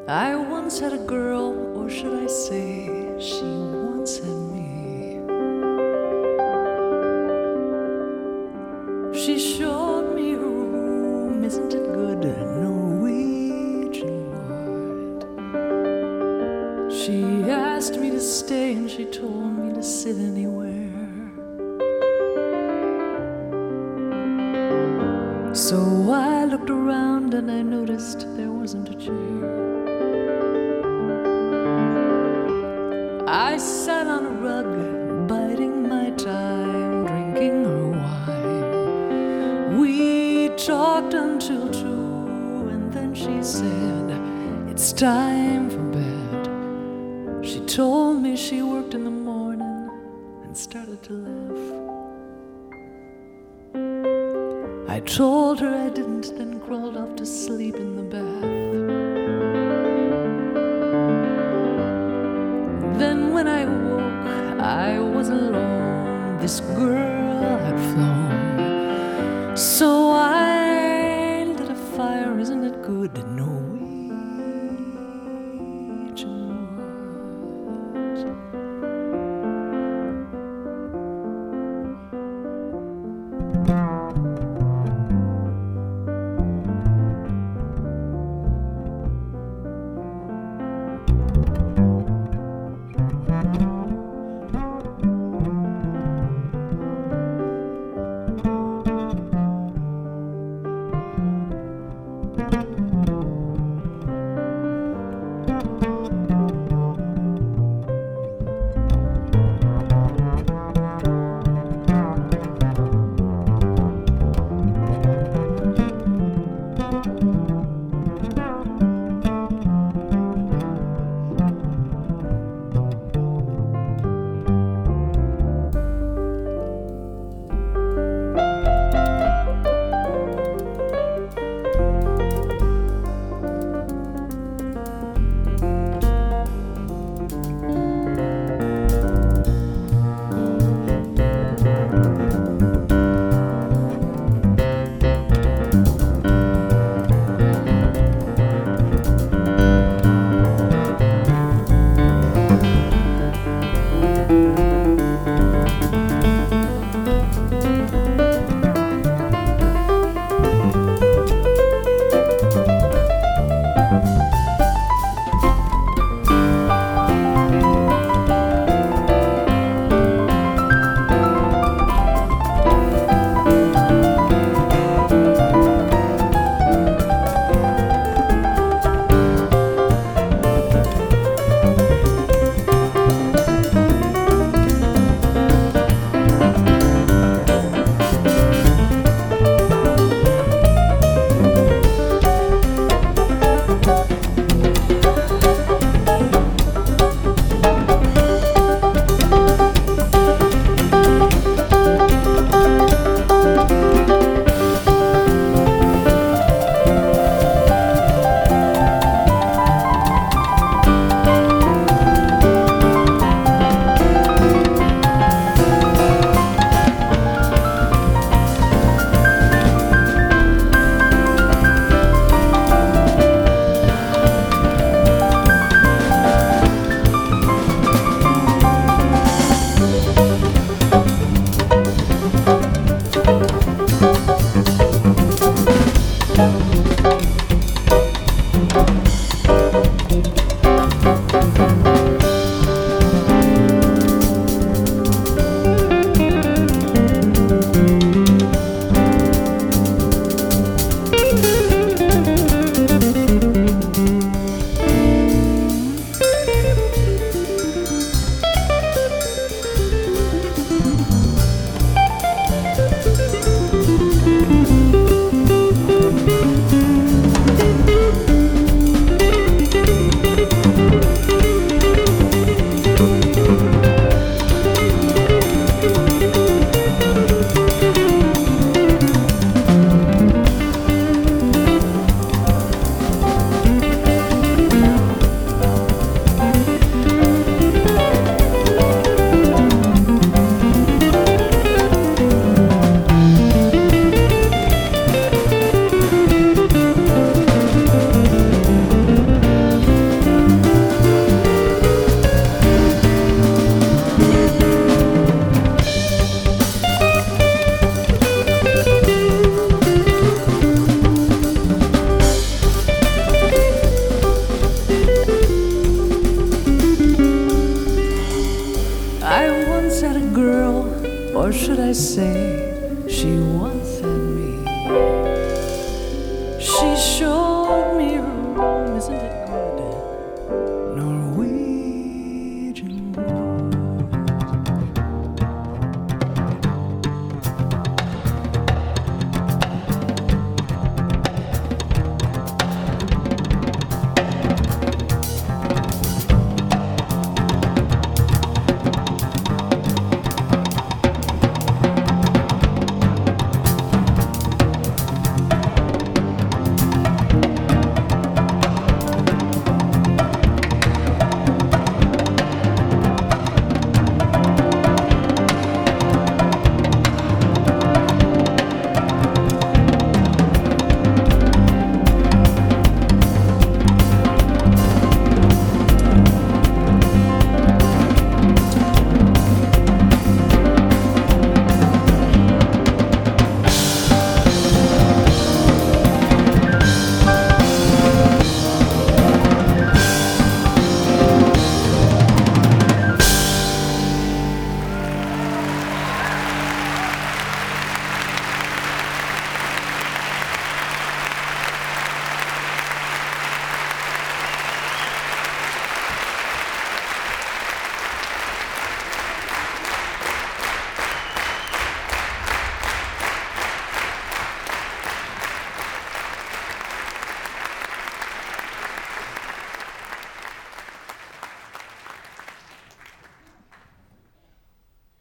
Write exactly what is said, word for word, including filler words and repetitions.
I once had a girl, or should I say, she once had me. She showed me her room, isn't it good? Norwegian wood. She asked me to stay and she told me to sit anywhere. So I looked around and I noticed there wasn't a chair. I sat on a rug, biding my time, drinking her wine. We talked until two, and then she said, "It's time for bed." She told me she worked in the morning and started to laugh. I told her I didn't, then crawled off to sleep in the bath. Then when I woke, I was alone. This girl had flown. So